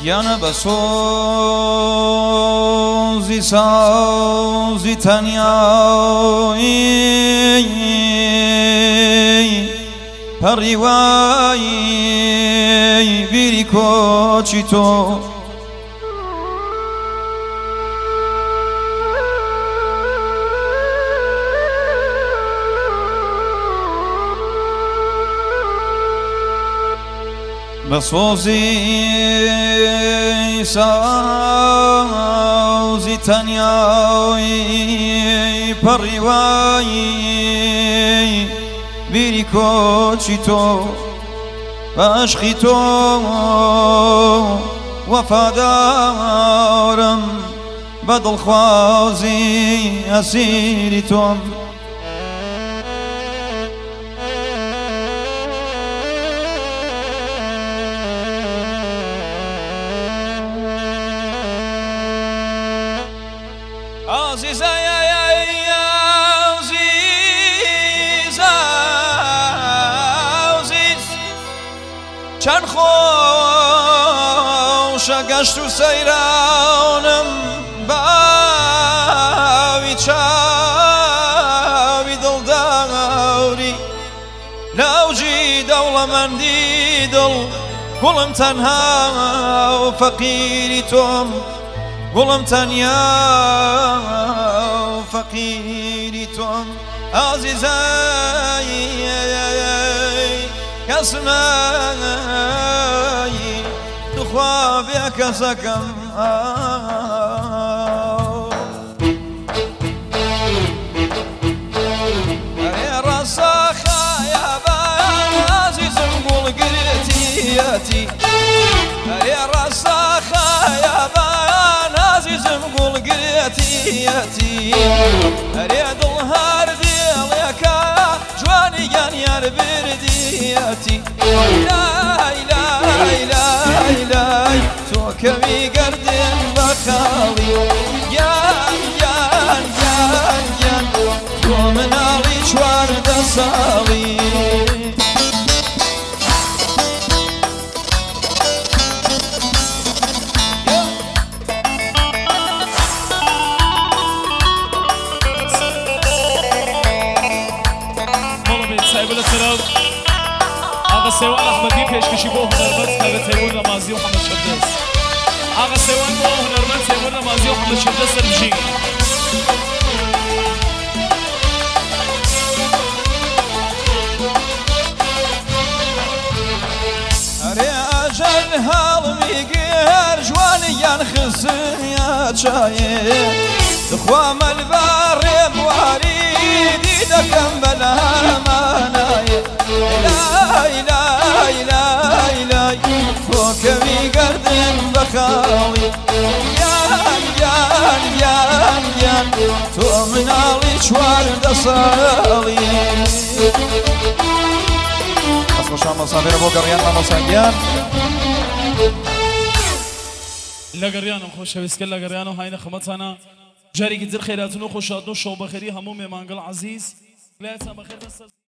گیانە بە سۆزی سازی تەنیایی پەڕیوایی بیری کۆچی تۆ بە سۆزی سازی تەنیایی پەڕیوایی بیری کۆچی تۆ بە عەشقی تۆ وەفادارم بە دڵخوازی ئەسیری تۆم عزیز چند خۆشە گەشت و سەیرانم باوی چاوی دڵداوری لاوجی دەوڵەمەندی دڵ گوڵم تەنها و فەقیری تۆم گوڵم تەنیا و فەقیری تۆم عەزیزای کەسمایی دخوا بێ کەسەکەم ئەرێ ڕەسەخایە بەیان عەزیزم گوڵگرێتیەتی ئەرێ ڕەسەخایە بەیان عەزیزم گوڵگرێتیەتی ئەرێ دڵ هەر دێڵێکە جوانی گیانیار بردیەتی لای لای لای لای تۆ کەوی گەردن بە خاڵی گیان گیان گیان گیان تۆ مناڵی چواردە ساڵی آقا سیوان احمدی پیشکشی با هنرمند حضرت تیمور نمازی و حمد شمدس آقا سیوان با هنرمند تیمور نمازی و حمد شمدس سربجی ئەرێ ئاژەل هەڵمی گێر جوانیان خزمیا چایێ دخوا مەلبەڕێ بواریدی دەکەم بەلامانایە لای لای لای لای تۆ کەوی گەردن بە خاڵی یان یان یان یان تۆ مناڵی چواردە ساڵی ئەسمەشان مەسافرە بۆ گەڕیان مامۆساگیان لە گەڕیانم خۆشەویستکە لە گەڕیان و هاینە خەمەتانە جارێکی تر خێراتن و خۆشادن و شەو بەخێری هەموو مێمانگەڵ عەزیز لایەتان بەخێر